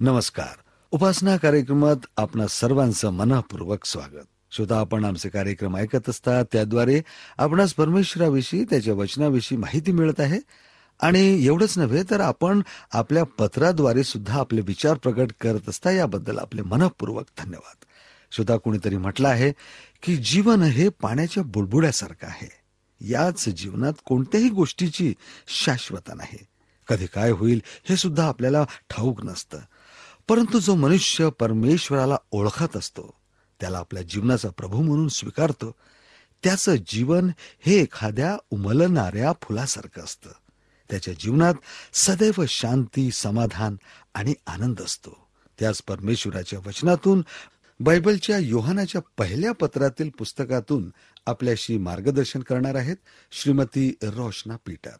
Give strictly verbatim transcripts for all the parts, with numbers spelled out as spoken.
नमस्कार. उपासना कार्यक्रमात आपणा सर्वांचं मनःपूर्वक स्वागत. श्रोता, आपण आमचे कार्यक्रम ऐकत असता त्याद्वारे आपणास परमेश्वराविषयी, त्याच्या वचनाविषयी माहिती मिळत आहे. आणि एवढंच नव्हे तर आपण आपल्या पत्राद्वारे सुद्धा आपले विचार प्रकट करत असता. याबद्दल आपले मनःपूर्वक धन्यवाद. श्रोता, कोणीतरी म्हटलं आहे की जीवन हे पाण्याच्या बुडबुड्यासारखं आहे. याच जीवनात कोणत्याही गोष्टीची शाश्वता नाही. कधी काय होईल हे सुद्धा आपल्याला ठाऊक नसतं. परंतु जो मनुष्य परमेश्वराला ओळखत असतो, त्याला आपल्या जीवनाचा प्रभू म्हणून स्वीकारतो, त्याचं जीवन हे एखाद्या उमलणाऱ्या फुलासारखं असतं. त्याच्या जीवनात सदैव शांती, समाधान आणि आनंद असतो. त्याच परमेश्वराच्या वचनातून, बायबलच्या योहानाच्या पहिल्या पत्रातील पुस्तकातून आपल्याशी मार्गदर्शन करणार आहेत श्रीमती रोशना पीटर.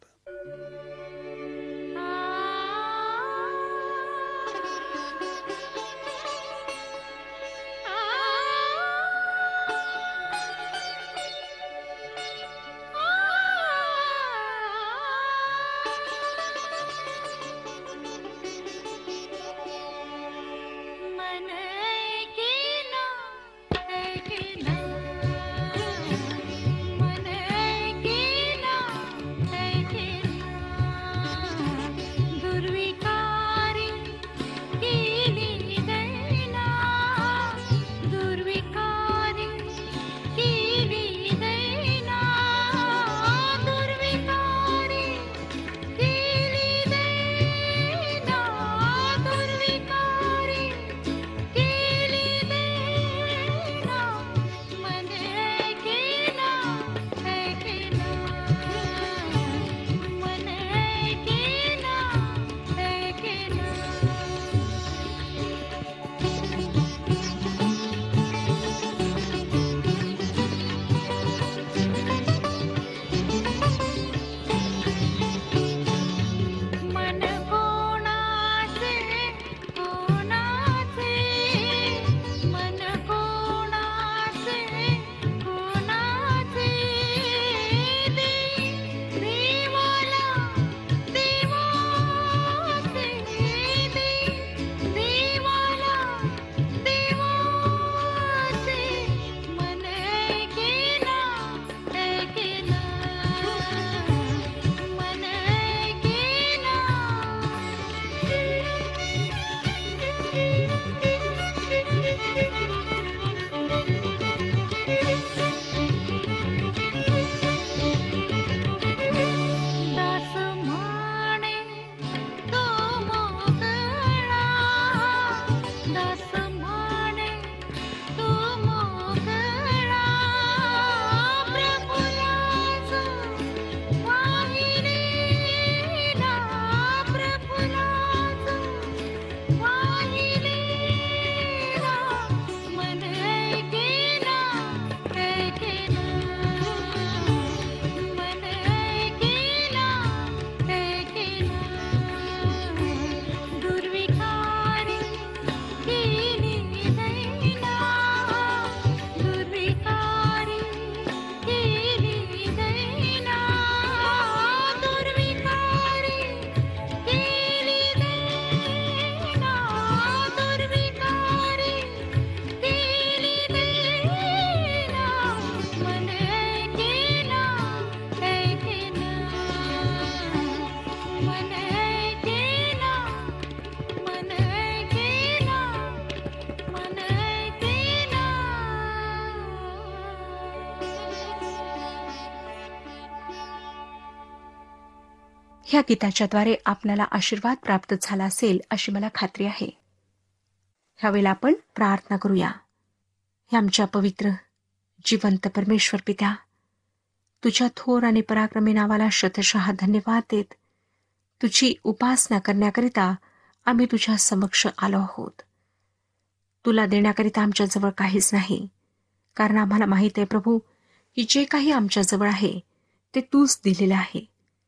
ह्या गीताच्याद्वारे आपल्याला आशीर्वाद प्राप्त झाला असेल अशी मला खात्री आहे. ह्यावेळेला आपण प्रार्थना करूया. हे आमच्या पवित्र जिवंत परमेश्वर पित्या, तुझ्या थोर आणि पराक्रमी नावाला शतशः धन्यवाद देत तुझी उपासना करण्याकरिता आम्ही तुझ्या समक्ष आलो आहोत. तुला देण्याकरिता आमच्याजवळ काहीच नाही, कारण आम्हाला माहीत आहे प्रभू की जे काही आमच्याजवळ आहे ते तूच दिलेलं आहे.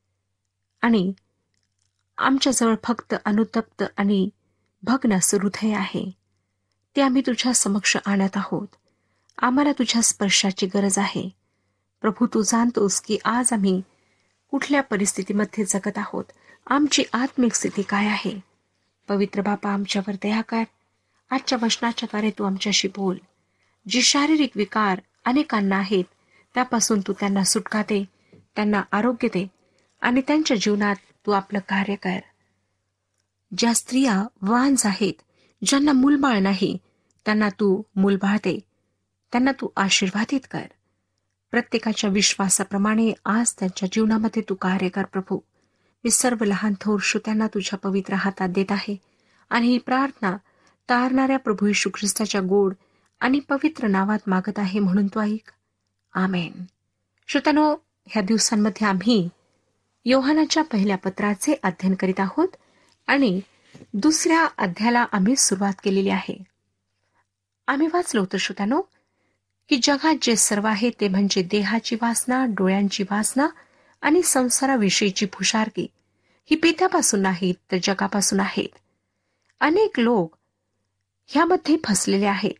आणि आमच्याजवळ फक्त अनुतप्त आणि भग्न हृदय आहे, ते आम्ही तुझ्या समक्ष आणत आहोत. आम्हाला तुझ्या स्पर्शाची गरज आहे प्रभू. तू जाणतोस की आज आम्ही कुठल्या परिस्थितीमध्ये जगत आहोत, आमची आत्मिक स्थिती काय आहे. पवित्र बापा, आमच्यावर दया कर. आजच्या वचनाच्या द्वारे तू आमच्याशी बोल. जे शारीरिक विकार अनेकांना आहेत त्यापासून तू त्यांना सुटका दे, त्यांना आरोग्य दे आणि त्यांच्या जीवनात तू आपलं कार्य कर. ज्या स्त्रिया वांज आहेत, ज्यांना मूलबाळ नाही, त्यांना तू मूलबाळ दे, त्यांना तू आशीर्वादित कर. प्रत्येकाच्या विश्वासाप्रमाणे आज त्यांच्या जीवनामध्ये तू कार्य कर प्रभू. मी सर्व लहान थोर श्रोत्यांना तुझ्या पवित्र हातात देत आहे आणि ही प्रार्थना तारणाऱ्या प्रभू येशू ख्रिस्ताच्या गोड आणि पवित्र नावात मागत आहे, म्हणून तू ऐक. आमेन. श्रोत्यानो, ह्या दिवसांमध्ये आम्ही योहानाच्या पहिल्या पत्राचे अध्ययन करीत आहोत आणि दुसऱ्या अध्यायाला आम्ही सुरुवात केलेली आहे. आम्ही वाचलो होतं श्रोत्यानो की जगात जे सर्व आहे ते म्हणजे देहाची वासना, डोळ्यांची वासना आणि संसाराविषयीची फुशारकी ही पित्यापासून नाहीत तर जगापासून आहेत. अनेक लोक ह्यामध्ये फसलेले आहेत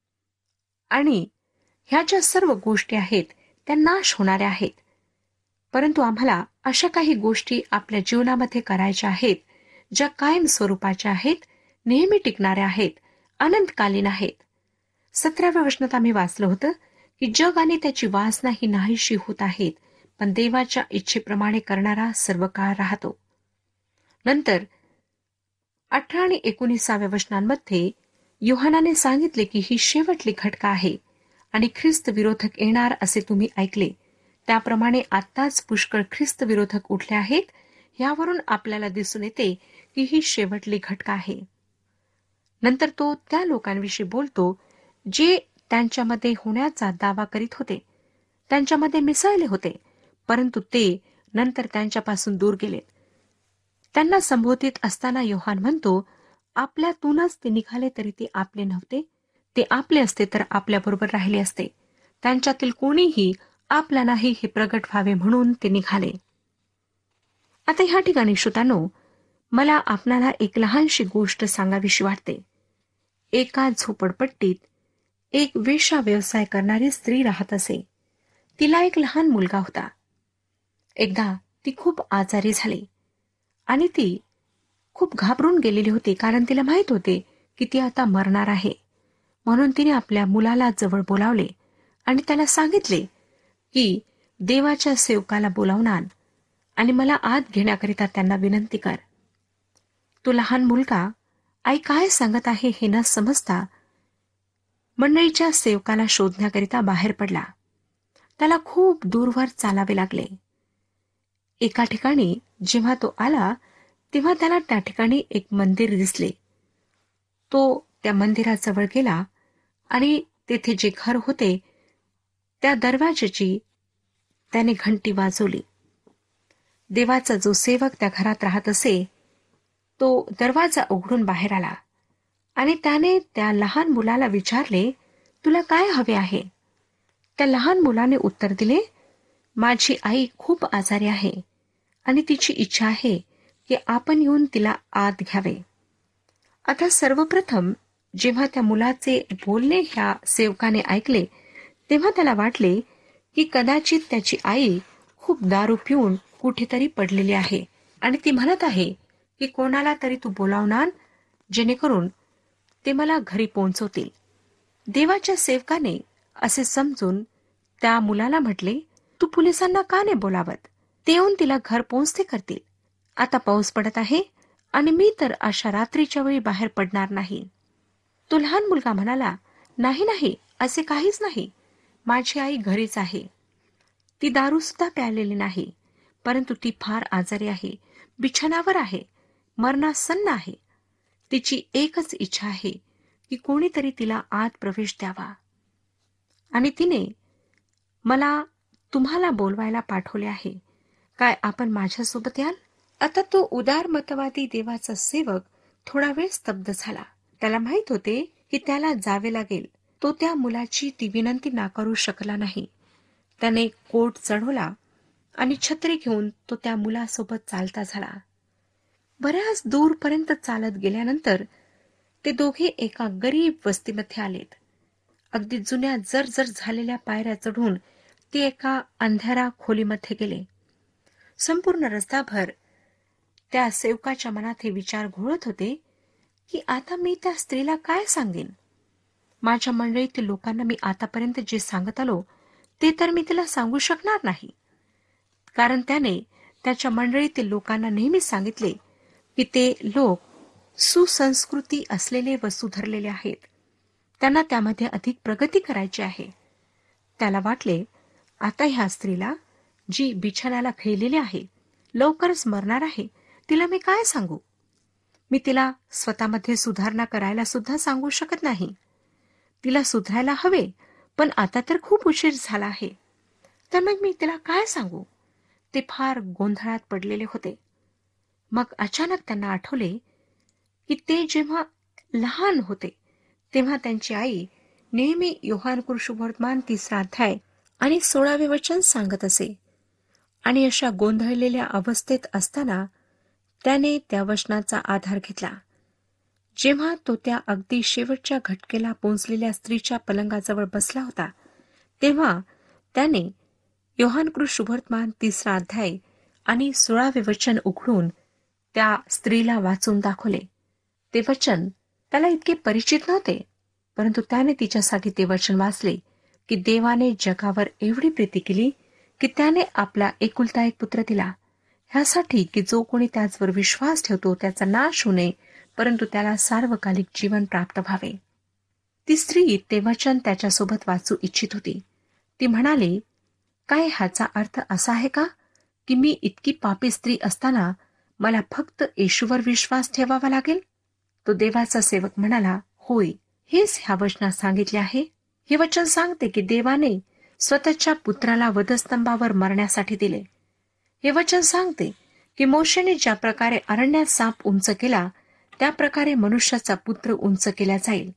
आणि ह्या ज्या सर्व गोष्टी आहेत त्या नाश होणाऱ्या आहेत. परंतु आम्हाला अशा काही गोष्टी आपल्या जीवनामध्ये करायच्या आहेत ज्या कायम स्वरूपाच्या आहेत, नेहमी टिकणाऱ्या आहेत, अनंतकालीन आहेत. सतराव्या वचनात आम्ही वाचलं होतं की जग आणि त्याची वासना ही नाहीशी होत आहेत, पण देवाच्या इच्छेप्रमाणे करणारा सर्व काळ राहतो. नंतर अठरा आणि एकोणीसाव्या वचनांमध्ये योहानाने सांगितले की ही शेवटली घटका आहे आणि ख्रिस्त विरोधक येणार असे तुम्ही ऐकले. त्याप्रमाणे आत्ताच पुष्कळ ख्रिस्त विरोधक उठले आहेत. यावरून आपल्याला दिसून येते की ही शेवटली घटका आहे. नंतर तो त्या लोकांविषयी बोलतो जे त्यांच्यामध्ये होण्याचा दावा करीत होते, त्यांच्यामध्ये मिसळले होते, परंतु ते नंतर त्यांच्यापासून दूर गेले. त्यांना संबोधित असताना योहान म्हणतो, आपल्यातूनच ते निघाले तरी ते आपले नव्हते. ते आपले असते तर आपल्याबरोबर राहिले असते. त्यांच्यातील कोणीही आपला नाही हे प्रगट व्हावे म्हणून ते निघाले. आता ह्या ठिकाणी श्रोत्यानो, मला आपणाला एक लहानशी गोष्ट सांगावीशी वाटते. एका झोपडपट्टीत एक वेश्या व्यवसाय करणारी स्त्री राहत असे. तिला एक लहान मुलगा होता. एकदा ती खूप आजारी झाली आणि ती खूप घाबरून गेलेली होती, कारण तिला माहित होते की ती आता मरणार आहे. म्हणून तिने आपल्या मुलाला जवळ बोलावले आणि त्याला सांगितले की देवाच्या सेवकाला बोलावून आण आणि मला आत घेण्याकरिता त्यांना विनंती कर. तो लहान मुलगा आई काय सांगत आहे हे न समजता मंडळीच्या सेवकाला शोधण्याकरिता बाहेर पडला. त्याला खूप दूरवर चालावे लागले. एका ठिकाणी जेव्हा तो आला तेव्हा त्याला त्या ठिकाणी एक मंदिर दिसले. तो त्या मंदिराजवळ गेला आणि तेथे जे घर होते त्या दरवाजाची त्याने घंटी वाजवली. देवाचा जो सेवक त्या घरात राहत असे तो दरवाजा उघडून बाहेर आला आणि त्याने त्या लहान मुलाला विचारले, तुला काय हवे आहे? त्या लहान मुलाने उत्तर दिले, माझी आई खूप आजारी आहे आणि तिची इच्छा आहे की आपण येऊन तिला आत घ्यावे. आता सर्वप्रथम जेव्हा त्या मुलाचे बोलणे ह्या सेवकाने ऐकले तेव्हा त्याला वाटले की कदाचित त्याची आई खूप दारू पिऊन कुठेतरी पडलेली आहे आणि ती म्हणत आहे की कोणाला तरी तू बोलावून आण जेणेकरून ते मला घरी पोहोचवतील. देवाच्या सेवकाने असे समजून त्या मुलाला म्हटले, तू पोलिसांना का नाही बोलावत? ते येऊन तिला घर पोहोचते करतील. आता पाऊस पडत आहे आणि मी तर अशा रात्रीच्या वेळी बाहेर पडणार नाही. तो लहान मुलगा म्हणाला, नाही नाही, असे काहीच नाही. माझी आई घरीच आहे. ती दारू सुद्धा प्यालेली नाही, परंतु ती फार आजारी आहे, बिछाणावर आहे, मरणासन्न आहे. तिची एकच इच्छा आहे की कोणीतरी तिला आत प्रवेश द्यावा आणि तिने मला तुम्हाला बोलवायला पाठवले आहे. काय आपण माझ्यासोबत याल? आता तो उदारमतवादी देवाचा सेवक थोडा वेळ स्तब्ध झाला. त्याला माहित होते की त्याला जावे लागेल. तो त्या मुलाची ती विनंती नाकारू शकला नाही. त्याने कोट चढवला आणि छत्री घेऊन तो त्या मुलासोबत चालता झाला. बऱ्याच दूरपर्यंत चालत गेल्यानंतर ते दोघे एका गरीब वस्तीमध्ये आलेत. अगदी जुन्या जर्जर झालेल्या पायऱ्या चढून ते एका अंधाऱ्या खोलीमध्ये गेले. संपूर्ण रस्ताभर त्या सेवकाच्या मनात हे विचार घोळत होते की आता मी त्या स्त्रीला काय सांगेन. माझ्या मंडळीतील लोकांना मी आतापर्यंत जे सांगत आलो ते तर मी तिला सांगू शकणार नाही, कारण त्याने त्याच्या मंडळीतील लोकांना नेहमीच सांगितले की ते लोक सुसंस्कृती असलेले व सुधरलेले आहेत. त्यांना त्यामध्ये अधिक प्रगती करायची आहे. त्याला वाटले, आता ह्या स्त्रीला जी बिछाण्याला खैलेली आहे, लवकरच मरणार आहे, तिला मी काय सांगू. मी तिला स्वतःमध्ये सुधारणा करायला सुद्धा सांगू शकत नाही. तिला सुधारायला हवे, पण आता तर खूप उशीर झाला आहे. तर मग मी तिला काय सांगू. ते फार गोंधळात पडलेले होते. मग अचानक त्यांना आठवले की ते जेव्हा लहान होते तेव्हा त्यांची आई नेहमी योहान शुभवर्तमान तिसरा अध्याय आणि सोळावे वचन सांगत असे. आणि अशा गोंधळलेल्या अवस्थेत असताना त्याने त्या वचनाचा आधार घेतला. जेव्हा तो त्या अगदी शेवटच्या घटकेला पोहोचलेल्या स्त्रीच्या पलंगाजवळ बसला होता, तेव्हा त्याने योहान शुभवर्तमान तिसरा अध्याय आणि सोळावे वचन उघडून त्या स्त्रीला वाचून दाखवले. ते वचन त्याला इतके परिचित नव्हते, परंतु त्याने तिच्यासाठी ते वचन वाचले की देवाने जगावर एवढी प्रीती केली की त्याने आपला एकुलता एक पुत्र दिला, ह्यासाठी की जो कोणी त्याचवर विश्वास ठेवतो त्याचा नाश होऊ नये, परंतु त्याला सार्वकालिक जीवन प्राप्त व्हावे. ती स्त्री ते वचन त्याच्यासोबत वाचू इच्छित होती. ती म्हणाली, काय ह्याचा अर्थ असा आहे का की मी इतकी पापी स्त्री असताना मला फक्त येशूवर विश्वास ठेवावा लागेल. तो देवाचा सेवक म्हणाला, होय, हेच ह्या वचनात सांगितले आहे. हे वचन सांगते की देवाने स्वतःच्या पुत्राला वधस्तंभावर मरण्यासाठी दिले. हे वचन सांगते की मोशेने ज्या प्रकारे अरण्यात साप उंच केला त्या प्रकारे मनुष्याचा पुत्र उंच केला जाईल.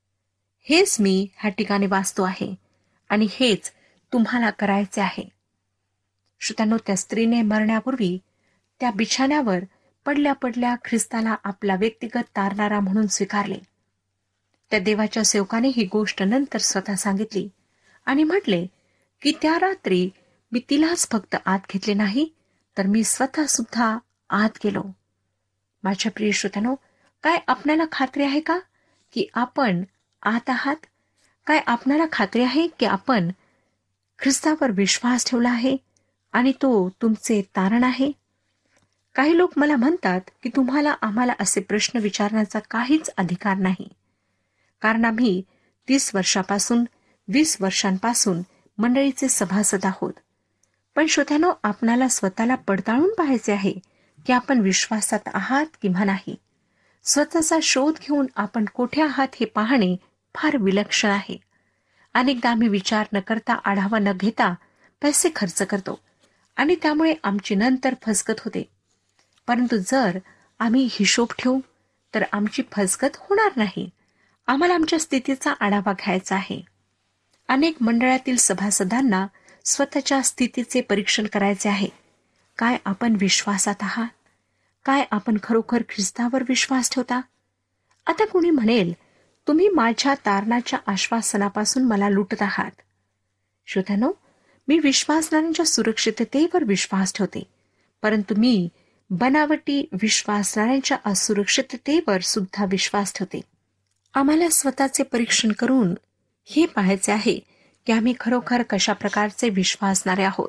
हेच मी ह्या ठिकाणी वाचतो आहे आणि हेच तुम्हाला करायचे आहे. श्रोत्यांनो, त्या स्त्रीने मरण्यापूर्वी त्या बिछाण्यावर पडल्या पडल्या ख्रिस्ताला आपला व्यक्तिगत तारणारा म्हणून स्वीकारले. त्या देवाच्या सेवकाने ही गोष्ट नंतर स्वतः सांगितली आणि म्हटले की त्या रात्री मी तिलाच फक्त आत घेतले नाही, तर मी स्वतः सुद्धा आत गेलो. माझ्या प्रिय श्रोत्यानो, काय आपल्याला खात्री आहे का की आपण आत आहात? काय आपल्याला खात्री आहे की आपण ख्रिस्तावर विश्वास ठेवला आहे आणि तो तुमचे तारण आहे? काही लोक मला म्हणतात की तुम्हाला आम्हाला असे प्रश्न विचारण्याचा काहीच अधिकार नाही, कारण आम्ही तीस वर्षापासून वीस वर्षांपासून मंडळीचे सभासद आहोत. पण श्रोत्यानो, आपणाला स्वतःला पडताळून पाहायचे आहे की आपण विश्वासात आहात किंवा नाही. स्वतःचा शोध घेऊन आपण कोठे आहात हे पाहणे फार विलक्षण आहे. अनेकदा आम्ही विचार न करता, आढावा न घेता पैसे खर्च करतो आणि त्यामुळे आमची नंतर फसगत होते. परंतु जर आम्ही हिशोब ठेवू तर आमची फसगत होणार नाही. आम्हाला आमच्या स्थितीचा आढावा घ्यायचा आहे. अनेक मंडळातील सभासदांना स्वतःच्या स्थितीचे परीक्षण करायचे आहे. काय आपण विश्वासात आहात? काय आपण खरोखर ख्रिस्तावर विश्वास ठेवता? आता कोणी म्हणेल, तुम्ही माझ्या तारणाच्या आश्वासनापासून मला लुटत आहात. श्रोत्यानो, मी विश्वासणाऱ्यांच्या सुरक्षिततेवर विश्वास ठेवते, परंतु मी बनावटी विश्वासणाऱ्यांच्या असुरक्षिततेवर सुद्धा विश्वास ठेवते. आम्हाला स्वतःचे परीक्षण करून हे पाहायचे आहे की आम्ही खरोखर कशा प्रकारचे विश्वासणारे आहोत.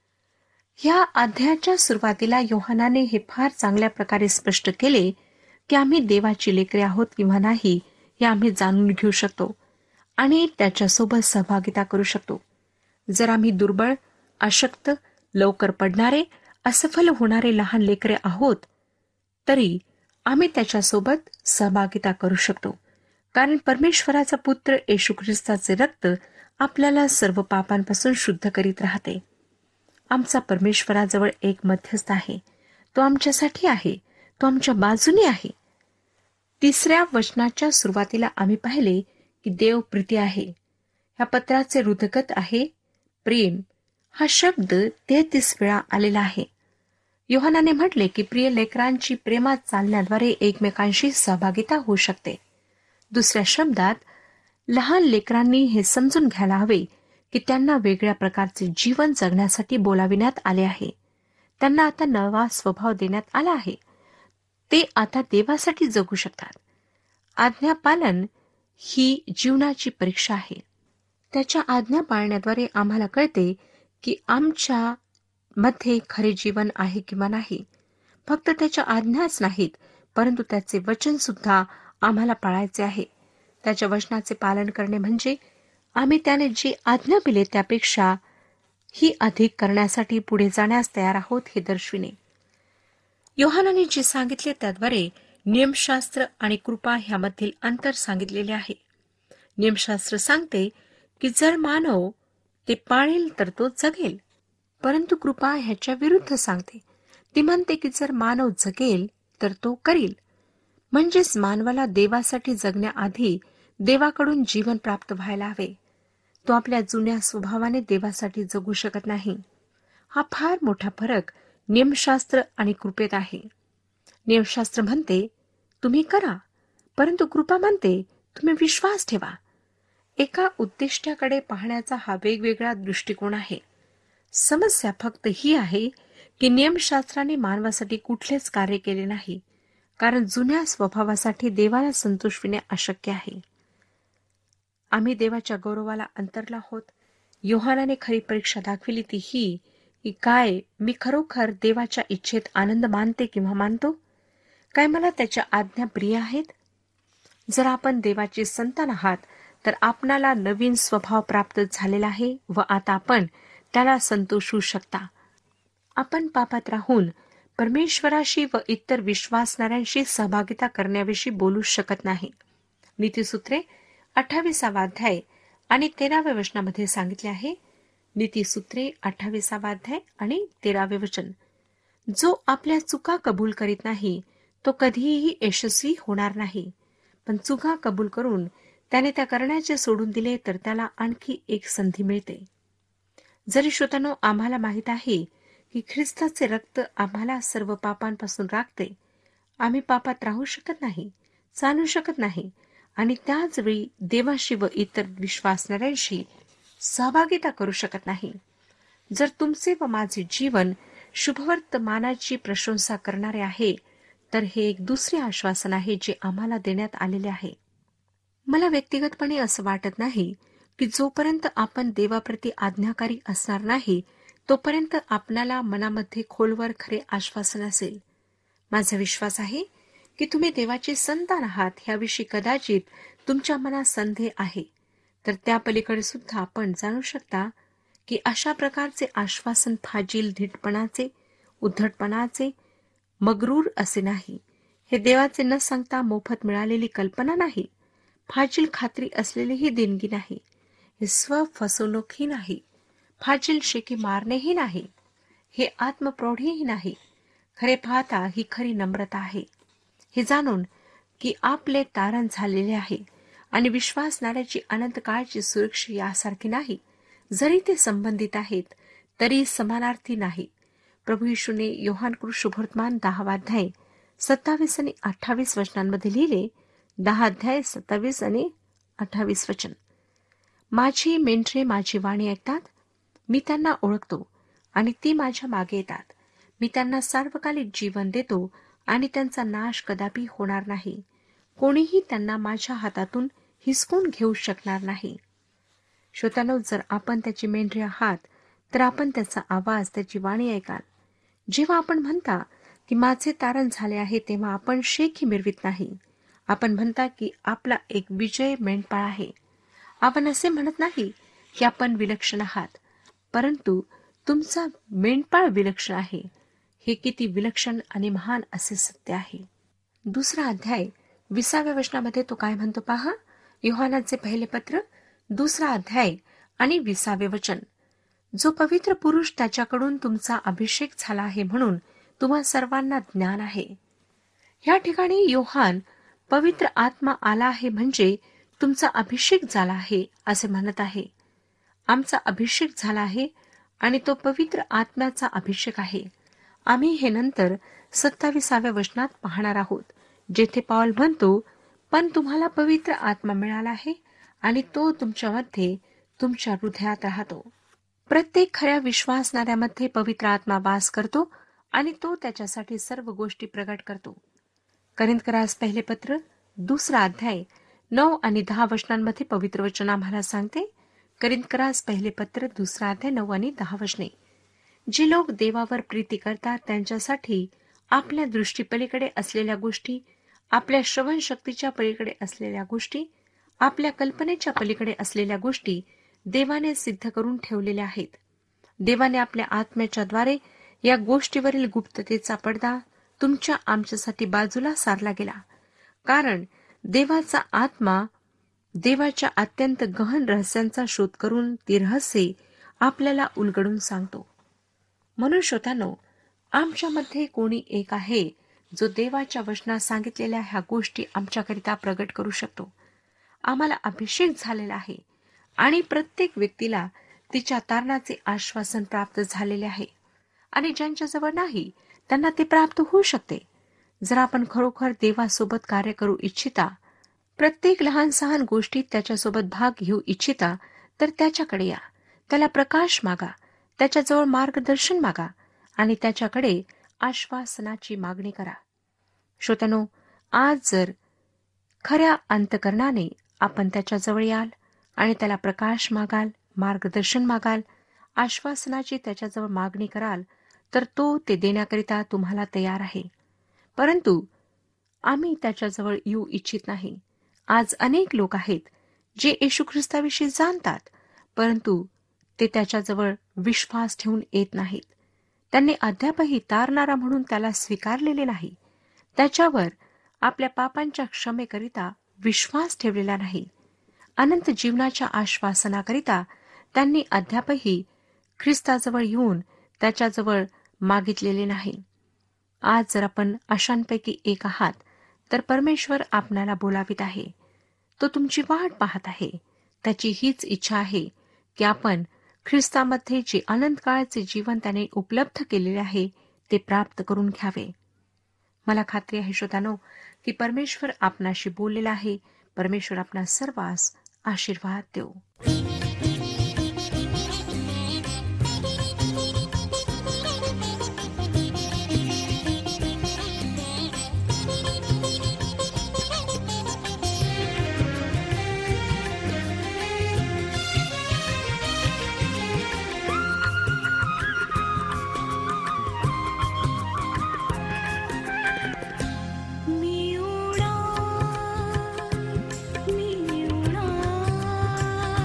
ह्या अध्यायाच्या सुरुवातीला योहानाने हे फार चांगल्या प्रकारे स्पष्ट केले की आम्ही देवाची लेकरे आहोत किंवा नाही हे आम्ही जाणून घेऊ शकतो आणि त्याच्यासोबत सहभागिता करू शकतो. जर आम्ही दुर्बळ, अशक्त, लवकर पडणारे, असफल होणारे लहान लेकरे आहोत, तरी आम्ही त्याच्यासोबत सहभागिता करू शकतो, कारण परमेश्वराचा पुत्र येशू ख्रिस्ताचे रक्त आपल्याला सर्व पापांपासून शुद्ध करीत राहते. आमचा परमेश्वराजवळ एक मध्यस्थ आहे. तो आमच्यासाठी आहे. तो आमच्या बाजूने आहे. तिसऱ्या वचनाच्या सुरुवातीला आम्ही पाहिले की देव प्रीती आहे. ह्या पत्राचे रुधगत आहे प्रेम. हा शब्द तेहतीस वेळा आलेला आहे. योहानाने म्हटले की प्रिय लेकरांची प्रेमात चालण्याद्वारे एकमेकांशी सहभागिता होऊ शकते. दुसऱ्या शब्दात, लहान लेकरांनी हे समजून घ्यायला हवे की त्यांना वेगळ्या प्रकारचे जीवन जगण्यासाठी बोलाविण्यात आले आहे. त्यांना आता नवा स्वभाव देण्यात आला आहे. ते आता देवासाठी जगू शकतात. आज्ञापालन ही जीवनाची परीक्षा आहे. त्याच्या आज्ञा पाळण्याद्वारे आम्हाला कळते की आमच्या मध्ये खरे जीवन आहे किंवा नाही. फक्त त्याच्या आज्ञाच नाहीत, परंतु त्याचे वचन सुद्धा आम्हाला पाळायचे आहे. त्याच्या वचनाचे पालन करणे म्हणजे आम्ही त्याने जी आज्ञा दिली त्यापेक्षा ही अधिक करण्यासाठी पुढे जाण्यास तयार आहोत हे दर्शविणे. योहानाने जे सांगितले त्याद्वारे नियमशास्त्र आणि कृपा ह्यामधील अंतर सांगितलेले आहे. नियमशास्त्र सांगते की जर मानव ते पाळेल तर तो जगेल, परंतु कृपा ह्याच्या विरुद्ध सांगते. ती म्हणते की जर मानव जगेल तर तो करील. म्हणजेच मानवाला देवासाठी जगण्याआधी देवाकडून जीवन प्राप्त व्हायला हवे. तो आपल्या जुन्या स्वभावाने देवासाठी जगू शकत नाही. हा फार मोठा फरक नियमशास्त्र आणि कृपेत आहे. नियमशास्त्र म्हणते तुम्ही करा, परंतु कृपा म्हणते तुम्ही विश्वास ठेवा. एका उद्दिष्टाकडे पाहण्याचा हा वेगवेगळा दृष्टिकोन आहे. समस्या फक्त ही आहे की नियमशास्त्राने मानवासाठी कुठलेच कार्य केले नाही, कारण जुन्या स्वभावासाठी देवाला संतोषविणे अशक्य आहे. आम्ही देवाच्या गौरवाला अंतरला आहोत. योहानाने खरी परीक्षा दाखविली ती ही की काय मी खरोखर देवाच्या इच्छेत आनंद मानते किंवा मानतो? काय मला त्याच्या आज्ञा प्रिय आहेत? जर आपण देवाची संतान आहात तर आपणाला नवीन स्वभाव प्राप्त झालेला आहे व आता आपण त्याला संतोषू शकता. आपण पापात राहून परमेश्वराशी व इतर विश्वासणाऱ्यांशी सहभागिता करण्याविषयी बोलू शकत नाही. नीतिसूत्रे अठ्ठावीसावा अध्याय आणि तेराव्या वचनामध्ये सांगितले आहे. नीतिसूत्रे अठ्ठावीसावा अध्याय आणि तेरावे वचन. जो आपल्या चुका कबूल करीत नाही तो कधीही यशस्वी होणार नाही, पण चुका कबूल करून त्याने त्या करण्याचे सोडून दिले तर त्याला आणखी एक संधी मिळते. जरी श्रोत्यांनो आम्हाला माहित आहे की ख्रिस्ताचे रक्त आम्हाला सर्व पापांपासून राखते, आम्ही पापात राहू शकत नाही, चालू शकत नाही आणि त्याच वेळी देवाशी व इतर विश्वासणाऱ्यांशी सहभागिता करू शकत नाही. जर तुमचे व माझे जीवन शुभवर्तमानाची प्रशंसा करणारे आहे तर हे एक दुसरे आश्वासन आहे जे आम्हाला देण्यात आलेले आहे. मला व्यक्तिगतपणे असं वाटत नाही की जोपर्यंत आपण देवाप्रती आज्ञाकारी असणार नाही तोपर्यंत आपणाला मनामध्ये खोलवर खरे आश्वासन असेल. माझा विश्वास आहे की तुम्ही देवाचे संतान आहात ह्याविषयी कदाचित तुमच्या मनात संदेह आहे, तर त्या पलीकडे सुद्धा आपण जाणू शकता की अशा प्रकारचे आश्वासन फाजील धीटपणाचे, उद्धटपणाचे, मगरूर असे नाही. हे देवाचे न सांगता मोफत मिळालेली कल्पना नाही, फाजील खात्री असलेलीही देणगी नाही, हे स्वफसवणूकही नाही, फाजील शेकी मारणेही नाही, हे आत्मप्रौढीही नाही. खरे पाहता ही खरी नम्रता आहे, हे जाणून की आपले तारण झालेले आहे आणि विश्वासणाऱ्याची अनंत काळची सुरक्षा यासारखी नाही. जरी ते संबंधित आहेत तरी समानार्थी नाही. प्रभू येशूने योहान शुभवर्तमान दहावा अध्याय सत्तावीस आणि अठ्ठावीस वचनांमध्ये लिहिले. दहा अध्याय सत्तावीस आणि अठ्ठावीस वचन. माझी मेंढरे माझी वाणी ऐकतात, मी त्यांना ओळखतो आणि ती माझ्या मागे येतात. मी त्यांना सार्वकालिक जीवन देतो आणि त्यांचा नाश कदापि होणार नाही. कोणीही त्यांना माझ्या हातातून हिसकून घेऊ शकणार नाही. श्रोत्यानो, जर आपण त्याची मेंढरे आहात तर आपण त्याचा आवाज, त्याची वाणी ऐकाल. जेव्हा आपण म्हणता की माझे तारण झाले आहे तेव्हा आपण शेखी मिरवित नाही. आपण म्हणता की आपला एक विजय मेंढपाळ आहे. आपण असे म्हणत नाही की आपण विलक्षण आहात, परंतु तुमचा मेंढपाळ विलक्षण आहे. हे किती विलक्षण आणि महान असे सत्य आहे. दुसरा अध्याय विसाव्या वचनामध्ये तो काय म्हणतो पहा. योहानाचे पहिले पत्र दुसरा अध्याय आणि विसावे वचन. जो पवित्र पुरुष त्याच्याकडून तुमचा अभिषेक झाला आहे म्हणून तुम्हा सर्वांना ज्ञान आहे. या ठिकाणी योहान पवित्र आत्मा आला आहे म्हणजे तुमचा अभिषेक झाला आहे असे म्हणत आहे. आमचा अभिषेक झाला आहे आणि तो पवित्र आत्म्याचा अभिषेक आहे. आम्ही हे नंतर सत्ताविसाव्या वचनात पाहणार आहोत, जेथे पाऊल म्हणतो, पण तुम्हाला पवित्र आत्मा मिळाला आहे आणि तो तुमच्यामध्ये, तुमच्या हृदयात राहतो. प्रत्येक खऱ्या विश्वासणाऱ्यामध्ये पवित्र आत्मा वास करतो आणि तो त्याच्यासाठी सर्व गोष्टी प्रगट करतो. करिंथकरास पहिले पत्र दुसरा अध्याय नऊ आणि दहा वचनांमध्ये पवित्र वचन आम्हाला सांगते. करिंथकरास पहिले पत्र दुसरा अध्याय नऊ आणि दहा वचने. जे लोक देवावर प्रीती करतात त्यांच्यासाठी आपल्या दृष्टीपलीकडे असलेल्या गोष्टी, आपल्या श्रवण शक्तीच्या पलीकडे असलेल्या गोष्टी, आपल्या कल्पनेच्या पलीकडे असलेल्या गोष्टी देवाने सिद्ध करून ठेवलेल्या आहेत. देवाने आपल्या आत्म्याच्या द्वारे या गोष्टीवरील गुप्ततेचा पडदा तुमच्या आमच्यासाठी बाजूला सारला गेला. कारण देवाचा आत्मा देवाच्या अत्यंत गहन रहस्यांचा शोध करून ती रहस्ये आपल्याला उलगडून सांगतो. म्हणून श्रोत्यानो, आमच्यामध्ये कोणी एक आहे जो देवाच्या वचनात सांगितलेल्या ह्या गोष्टी आमच्याकरिता प्रगट करू शकतो. आम्हाला अभिषेक झालेला आहे आणि प्रत्येक व्यक्तीला तिच्या तारणाचे आश्वासन प्राप्त झालेले आहे. आणि ज्यांच्याजवळ नाही त्यांना ते प्राप्त होऊ शकते. जर आपण खरोखर देवासोबत कार्य करू इच्छिता, प्रत्येक लहान सहान गोष्टीत त्याच्यासोबत भाग घेऊ इच्छिता, तर त्याच्याकडे या, त्याला प्रकाश मागा, त्याच्याजवळ मार्गदर्शन मागा आणि त्याच्याकडे आश्वासनाची मागणी करा. श्रोत्यानो, आज जर खऱ्या अंतकरणाने आपण त्याच्याजवळ याल आणि त्याला प्रकाश मागाल, मार्गदर्शन मागाल, आश्वासनाची त्याच्याजवळ मागणी कराल, तर तो ते देण्याकरिता तुम्हाला तयार आहे. परंतु आम्ही त्याच्याजवळ येऊ इच्छित नाही. आज अनेक लोक आहेत जे येशू ख्रिस्ताविषयी जाणतात, परंतु ते त्याच्याजवळ विश्वास ठेवून येत नाहीत. त्यांनी अद्यापही तारणारा म्हणून त्याला स्वीकारलेले नाही. त्याच्यावर आपल्या पापांच्या क्षमेकरिता विश्वास ठेवलेला नाही. अनंत जीवनाच्या आश्वासनाकरिता त्यांनी अद्यापही ख्रिस्ताजवळ येऊन त्याच्याजवळ मागितलेले नाही. आज जर आपण अशांपैकी एक आहात, तर परमेश्वर आपणाला बोलावित आहे. तो तुमची वाट पाहत आहे. त्याची हीच इच्छा आहे की आपण ख्रिस्तामध्ये जे अनंत काळाचे जीवन त्याने उपलब्ध केलेले आहे ते प्राप्त करून घ्यावे. मला खात्री आहे श्रोतानो, की परमेश्वर आपणाशी बोललेला आहे. परमेश्वर आपणा सर्वांस आशीर्वाद देऊ. मी उडा मी उडा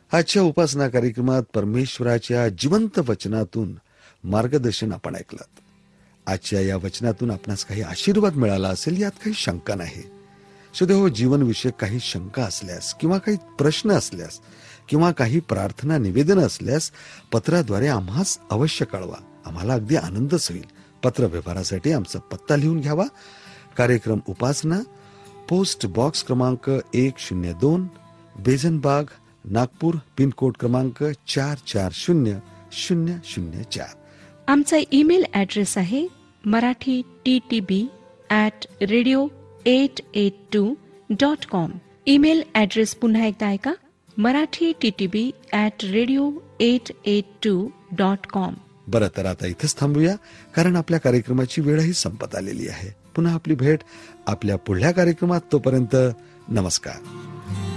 आजच्या उपासना कार्यक्रमात परमेश्वराच्या जिवंत वचनातून मार्गदर्शन आपण ऐकलं. आजच्या या वचनातून आपणास काही आशीर्वाद मिळाला असेल यात काही शंका नाही. सदैव जीवनविषयक काही शंका असल्यास किंवा काही प्रश्न असल्यास किंवा काही प्रार्थना निवेदन असल्यास पत्राद्वारे आम्हास अवश्य कळवा. आम्हाला अगदी आनंदच होईल. पत्र व्यवहारासाठी आमचा पत्ता लिहून घ्यावा. कार्यक्रम उपासना, पोस्ट बॉक्स क्रमांक एक शून्य दोन, बेजनबाग, नागपूर, पिनकोड क्रमांक चार चार शून्य शून्य शून्य चार. आमचा ईमेल ॲड्रेस आहे Marathi T T B at radio eight eight two dot com. Email address पुन्हा एकदा ऐका, Marathi T T B at radio eight eight two dot com. बरं, तर आता इथंच थांबूया, कारण आपल्या कार्यक्रमाची वेळही संपत आलेली आहे. पुन्हा आपली भेट आपल्या पुढल्या कार्यक्रमात. तोपर्यंत नमस्कार.